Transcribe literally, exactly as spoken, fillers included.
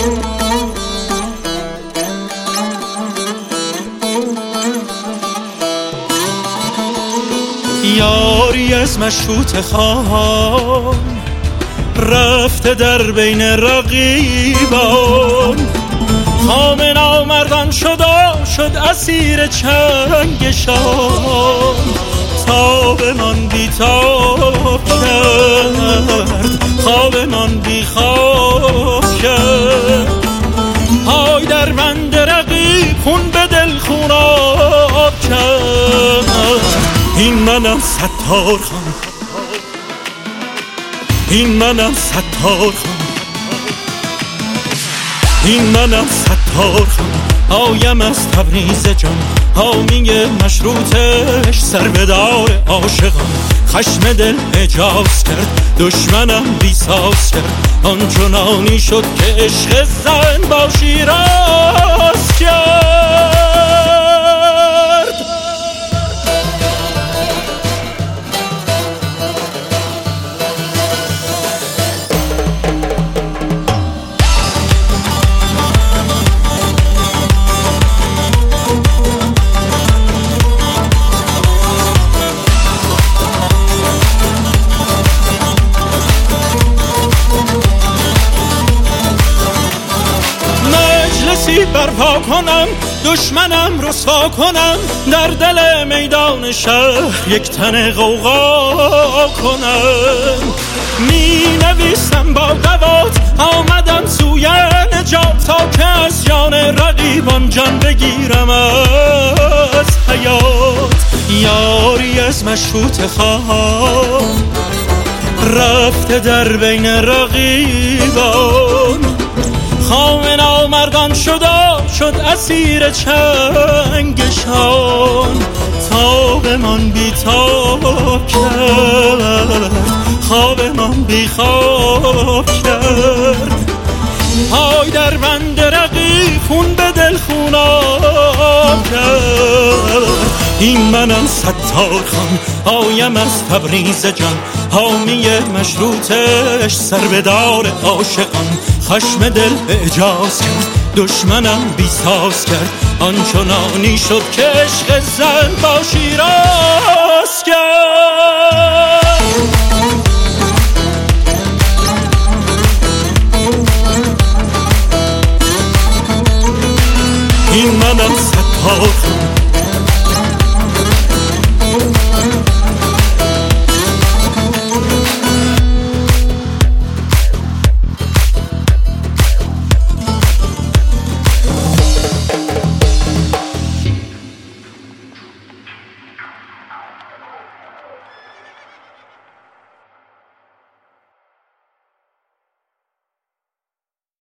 یاری از مشروط خواهان رفته در بین رقیبان، خام نامردان شد و شد اسیر چنگشان. تاب من بی تاب کرد، خواب من بی خواب کرد. پای در بند رقیب خون به دل خوناب کرد. این منم ستار خان، این منم ستار خان، این منم ستار خان. آیم از تبریز جان، حامی مشروطش، سر به دار عاشقان. خشم دل اجاز کرد، دشمنم بیساز کرد. آنچنانی شد که عشق زن با شیراز کرد. برپا کنم دشمنم رسوا کنم، در دل میدان شهر یک تن غوغا کنم. می نویسم با قوات آمدم سوی نجات، تا که از جان رقیبان جان بگیرم از حیات. یاری از مشروط خواهان رفته در بین رقیبان، خام نامردان شد و شد اسیر چنگشان. تاب من بی تاب کرد، خواب من بی خواب کرد. پای در بند رقیب خون به دل خوناب کرد. این منم ستار خان، آیم از تبریز جان، حامی مشروطش، سر به دار عاشقان. خشم دل اعجاز کرد، دشمنم بیساز کرد. آنچنانی شد که عشق زن با شیراز کرد.